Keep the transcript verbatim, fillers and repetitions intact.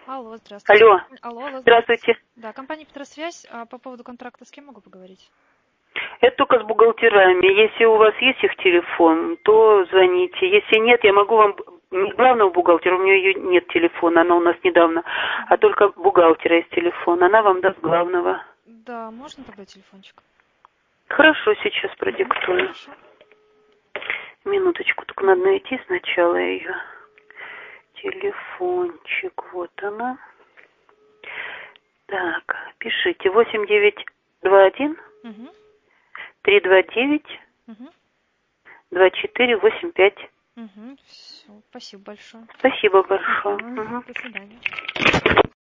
Алло, здравствуйте. Алло. Алло, алло, Здравствуйте. Да, компания Петросвязь. А по поводу контракта с кем могу поговорить? Это только с бухгалтерами. Если у вас есть их телефон, то звоните. Если нет, я могу вам... Не главного бухгалтера, у нее нет телефона, она у нас недавно, а только бухгалтера есть телефон. Она вам даст главного. Да, можно тогда телефончик? Хорошо, сейчас продиктую. Хорошо. Минуточку, только надо найти сначала ее. Телефончик, вот она. Так, пишите. восемь девять два один Угу. три два девять Угу. два четыре восемь пять. Угу. Все, спасибо большое. Спасибо большое. Ага. Угу. До свидания.